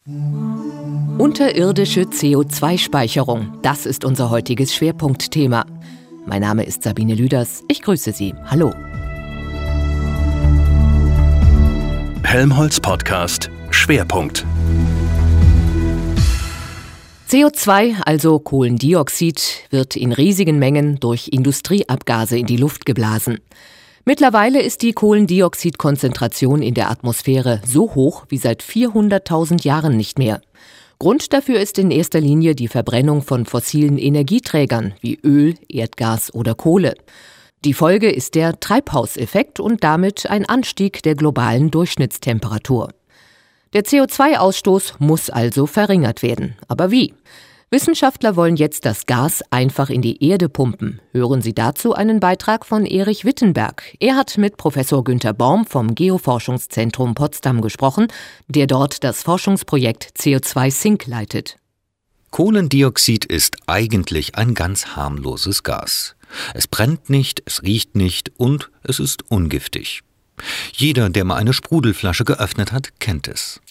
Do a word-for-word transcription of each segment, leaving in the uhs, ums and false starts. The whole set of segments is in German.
Unterirdische C O zwei Speicherung, das ist unser heutiges Schwerpunktthema. Mein Name ist Sabine Lüders, ich grüße Sie. Hallo. Helmholtz Podcast Schwerpunkt. C O zwei, also Kohlendioxid, wird in riesigen Mengen durch Industrieabgase in die Luft geblasen. Mittlerweile ist die Kohlendioxidkonzentration in der Atmosphäre so hoch wie seit vierhunderttausend Jahren nicht mehr. Grund dafür ist in erster Linie die Verbrennung von fossilen Energieträgern wie Öl, Erdgas oder Kohle. Die Folge ist der Treibhauseffekt und damit ein Anstieg der globalen Durchschnittstemperatur. Der C O zwei Ausstoß muss also verringert werden. Aber wie? Wissenschaftler wollen jetzt das Gas einfach in die Erde pumpen. Hören Sie dazu einen Beitrag von Erich Wittenberg. Er hat mit Professor Günter Baum vom Geoforschungszentrum Potsdam gesprochen, der dort das Forschungsprojekt C O zwei Sink leitet. Kohlendioxid ist eigentlich ein ganz harmloses Gas. Es brennt nicht, es riecht nicht und es ist ungiftig. Jeder, der mal eine Sprudelflasche geöffnet hat, kennt es.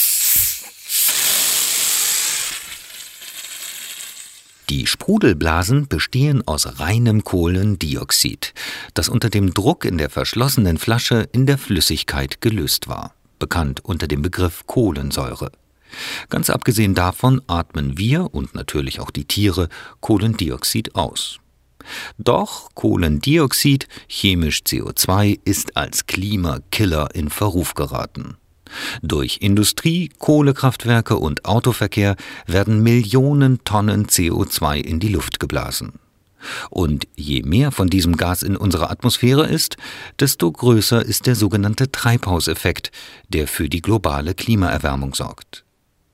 Die Sprudelblasen bestehen aus reinem Kohlendioxid, das unter dem Druck in der verschlossenen Flasche in der Flüssigkeit gelöst war, bekannt unter dem Begriff Kohlensäure. Ganz abgesehen davon atmen wir und natürlich auch die Tiere Kohlendioxid aus. Doch Kohlendioxid, chemisch C O zwei, ist als Klimakiller in Verruf geraten. Durch Industrie, Kohlekraftwerke und Autoverkehr werden Millionen Tonnen C O zwei in die Luft geblasen. Und je mehr von diesem Gas in unserer Atmosphäre ist, desto größer ist der sogenannte Treibhauseffekt, der für die globale Klimaerwärmung sorgt.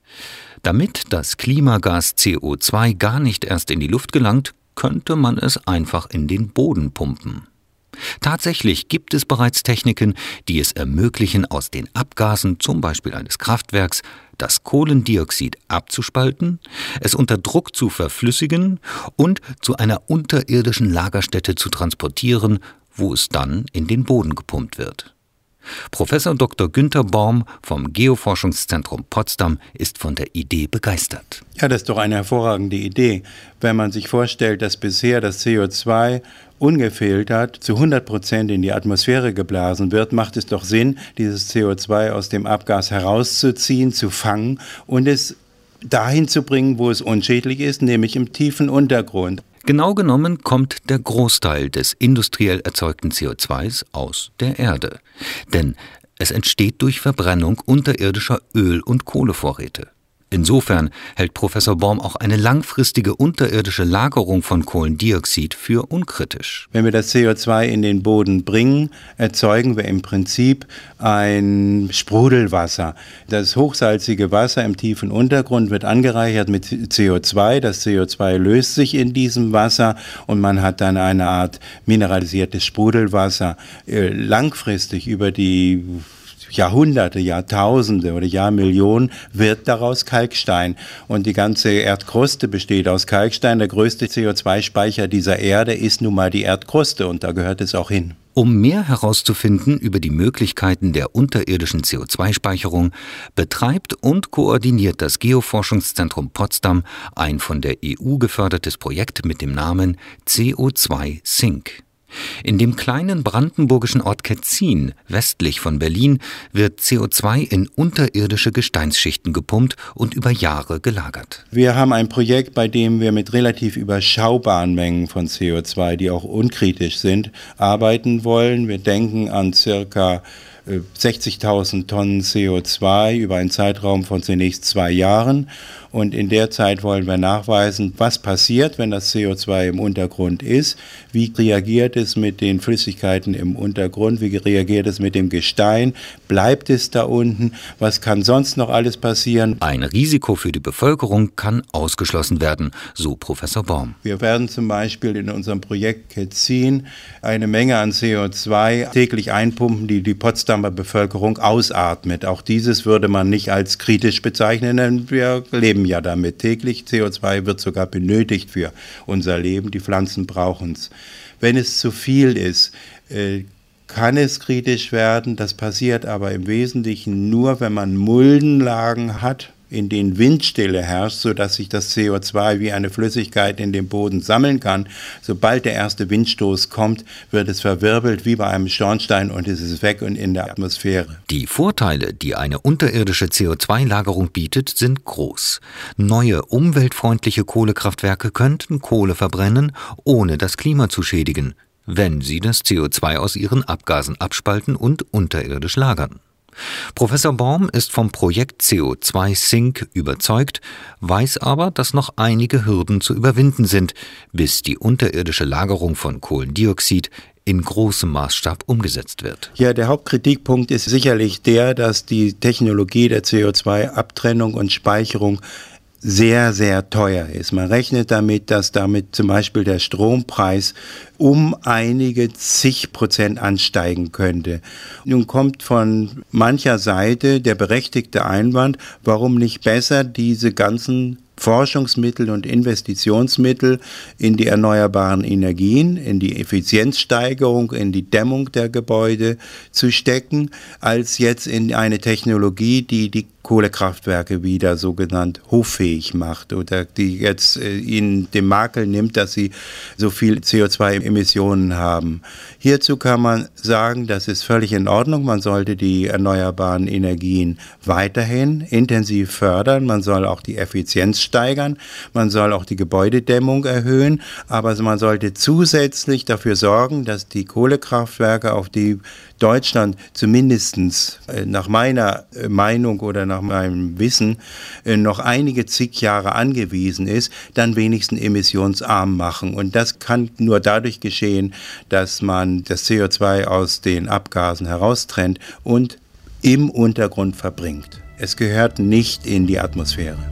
Damit das Klimagas C O zwei gar nicht erst in die Luft gelangt, könnte man es einfach in den Boden pumpen. Tatsächlich gibt es bereits Techniken, die es ermöglichen, aus den Abgasen, zum Beispiel eines Kraftwerks, das Kohlendioxid abzuspalten, es unter Druck zu verflüssigen und zu einer unterirdischen Lagerstätte zu transportieren, wo es dann in den Boden gepumpt wird. Professor Doktor Günter Baum vom Geoforschungszentrum Potsdam ist von der Idee begeistert. Ja, das ist doch eine hervorragende Idee, wenn man sich vorstellt, dass bisher das C O zwei ungefiltert zu hundert Prozent in die Atmosphäre geblasen wird, macht es doch Sinn, dieses C O zwei aus dem Abgas herauszuziehen, zu fangen und es dahin zu bringen, wo es unschädlich ist, nämlich im tiefen Untergrund. Genau genommen kommt der Großteil des industriell erzeugten C O zwei aus der Erde. Denn es entsteht durch Verbrennung unterirdischer Öl- und Kohlevorräte. Insofern hält Professor Baum auch eine langfristige unterirdische Lagerung von Kohlendioxid für unkritisch. Wenn wir das C O zwei in den Boden bringen, erzeugen wir im Prinzip ein Sprudelwasser. Das hochsalzige Wasser im tiefen Untergrund wird angereichert mit C O zwei. Das C O zwei löst sich in diesem Wasser und man hat dann eine Art mineralisiertes Sprudelwasser. Langfristig über die Jahrhunderte, Jahrtausende oder Jahrmillionen wird daraus Kalkstein. Und die ganze Erdkruste besteht aus Kalkstein. Der größte C O zwei Speicher dieser Erde ist nun mal die Erdkruste und da gehört es auch hin. Um mehr herauszufinden über die Möglichkeiten der unterirdischen C O zwei Speicherung, betreibt und koordiniert das Geoforschungszentrum Potsdam ein von der E U gefördertes Projekt mit dem Namen C O zwei Sink. In dem kleinen brandenburgischen Ort Ketzin, westlich von Berlin, wird C O zwei in unterirdische Gesteinsschichten gepumpt und über Jahre gelagert. Wir haben ein Projekt, bei dem wir mit relativ überschaubaren Mengen von C O zwei, die auch unkritisch sind, arbeiten wollen. Wir denken an circa sechzigtausend Tonnen C O zwei über einen Zeitraum von zunächst zwei Jahren. Und in der Zeit wollen wir nachweisen, was passiert, wenn das C O zwei im Untergrund ist, wie reagiert es mit den Flüssigkeiten im Untergrund, wie reagiert es mit dem Gestein, bleibt es da unten, was kann sonst noch alles passieren. Ein Risiko für die Bevölkerung kann ausgeschlossen werden, so Professor Baum. Wir werden zum Beispiel in unserem Projekt Ketzin eine Menge an C O zwei täglich einpumpen, die die Potsdamer Bevölkerung ausatmet. Auch dieses würde man nicht als kritisch bezeichnen, denn wir leben ja damit täglich. C O zwei wird sogar benötigt für unser Leben. Die Pflanzen brauchen es. Wenn es zu viel ist, äh, kann es kritisch werden. Das passiert aber im Wesentlichen nur, wenn man Muldenlagen hat, in denen Windstille herrscht, sodass sich das C O zwei wie eine Flüssigkeit in dem Boden sammeln kann. Sobald der erste Windstoß kommt, wird es verwirbelt wie bei einem Schornstein und es ist weg und in der Atmosphäre. Die Vorteile, die eine unterirdische C O zwei Lagerung bietet, sind groß. Neue umweltfreundliche Kohlekraftwerke könnten Kohle verbrennen, ohne das Klima zu schädigen, wenn sie das C O zwei aus ihren Abgasen abspalten und unterirdisch lagern. Professor Baum ist vom Projekt C O zwei Sink überzeugt, weiß aber, dass noch einige Hürden zu überwinden sind, bis die unterirdische Lagerung von Kohlendioxid in großem Maßstab umgesetzt wird. Ja, der Hauptkritikpunkt ist sicherlich der, dass die Technologie der C O zwei Abtrennung und Speicherung sehr, sehr teuer ist. Man rechnet damit, dass damit zum Beispiel der Strompreis um einige zig Prozent ansteigen könnte. Nun kommt von mancher Seite der berechtigte Einwand, warum nicht besser diese ganzen Forschungsmittel und Investitionsmittel in die erneuerbaren Energien, in die Effizienzsteigerung, in die Dämmung der Gebäude zu stecken, als jetzt in eine Technologie, die die Kohlekraftwerke wieder sogenannt hoffähig macht oder die jetzt äh, ihnen den Makel nimmt, dass sie so viel C O zwei Emissionen haben. Hierzu kann man sagen, das ist völlig in Ordnung. Man sollte die erneuerbaren Energien weiterhin intensiv fördern. Man soll auch die Effizienz steigern. Man soll auch die Gebäudedämmung erhöhen. Aber man sollte zusätzlich dafür sorgen, dass die Kohlekraftwerke, auf die Deutschland zumindest äh, nach meiner äh, Meinung oder nach meinem Wissen äh, noch einige zig Jahre angewiesen ist, dann wenigstens emissionsarm machen. Und das kann nur dadurch geschehen, dass man das C O zwei aus den Abgasen heraustrennt und im Untergrund verbringt. Es gehört nicht in die Atmosphäre.